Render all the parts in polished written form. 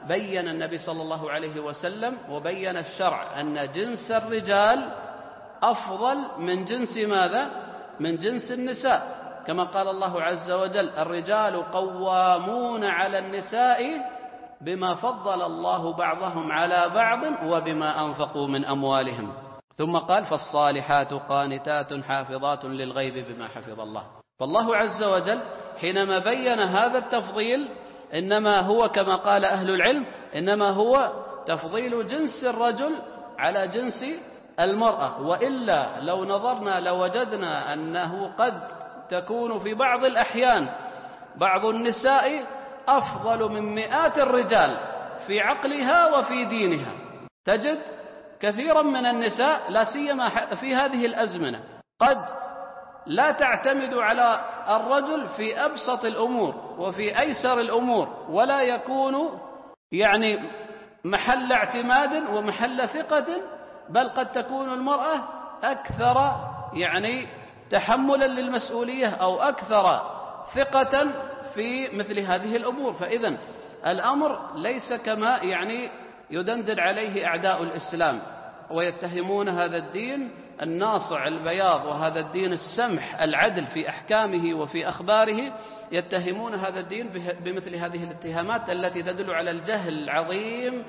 بين النبي صلى الله عليه وسلم وبين الشرع أن جنس الرجال أفضل من جنس ماذا؟ من جنس النساء، كما قال الله عز وجل: الرجال قوامون على النساء بما فضل الله بعضهم على بعض وبما أنفقوا من أموالهم. ثم قال: فالصالحات قانتات حافظات للغيب بما حفظ الله. فالله عز وجل حينما بين هذا التفضيل إنما هو كما قال أهل العلم إنما هو تفضيل جنس الرجل على جنس المرأة، وإلا لو نظرنا لوجدنا أنه قد تكون في بعض الأحيان بعض النساء أفضل من مئات الرجال في عقلها وفي دينها. تجد كثيرا من النساء لا سيما في هذه الأزمنة قد لا تعتمد على الرجل في أبسط الأمور وفي أيسر الأمور، ولا يكون يعني محل اعتماد ومحل ثقة، بل قد تكون المرأة أكثر يعني تحملا للمسؤولية أو أكثر ثقة في مثل هذه الأمور. فإذن الأمر ليس كما يعني يدندن عليه أعداء الإسلام ويتهمون هذا الدين الناصع البياض وهذا الدين السمح العدل في أحكامه وفي أخباره، يتهمون هذا الدين بمثل هذه الاتهامات التي تدل على الجهل العظيم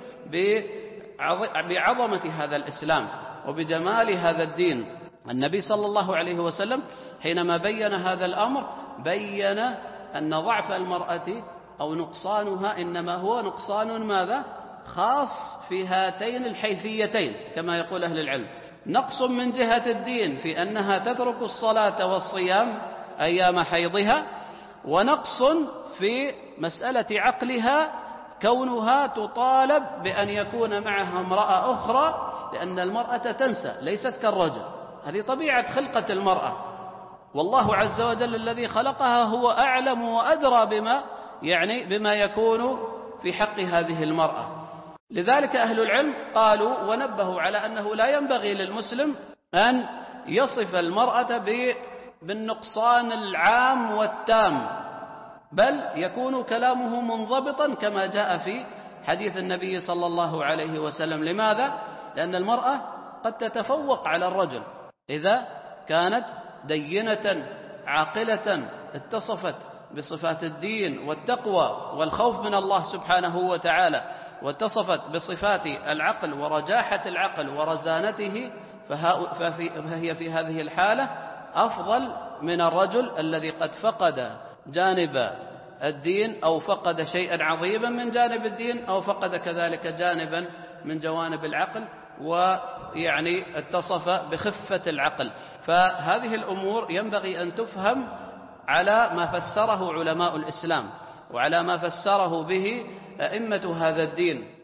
بعظمة هذا الإسلام وبجمال هذا الدين. النبي صلى الله عليه وسلم حينما بين هذا الأمر بين أن ضعف المرأة أو نقصانها إنما هو نقصان ماذا؟ خاص في هاتين الحيثيتين كما يقول أهل العلم: نقص من جهة الدين في أنها تترك الصلاة والصيام أيام حيضها، ونقص في مسألة عقلها كونها تطالب بأن يكون معها امرأة أخرى، لأن المرأة تنسى ليست كالرجل، هذه طبيعة خلقة المرأة، والله عز وجل الذي خلقها هو أعلم وأدرى بما يكون في حق هذه المرأة. لذلك أهل العلم قالوا ونبهوا على أنه لا ينبغي للمسلم أن يصف المرأة بالنقصان العام والتام، بل يكون كلامه منضبطا كما جاء في حديث النبي صلى الله عليه وسلم. لماذا؟ لأن المرأة قد تتفوق على الرجل إذا كانت دينة عاقلة اتصفت بصفات الدين والتقوى والخوف من الله سبحانه وتعالى، واتصفت بصفات العقل ورجاحة العقل ورزانته، فهي في هذه الحالة أفضل من الرجل الذي قد فقد جانب الدين أو فقد شيئا عظيما من جانب الدين أو فقد كذلك جانبا من جوانب العقل ويعني اتصف بخفة العقل. فهذه الأمور ينبغي أن تفهم على ما فسره علماء الإسلام وعلى ما فسره به أئمة هذا الدين.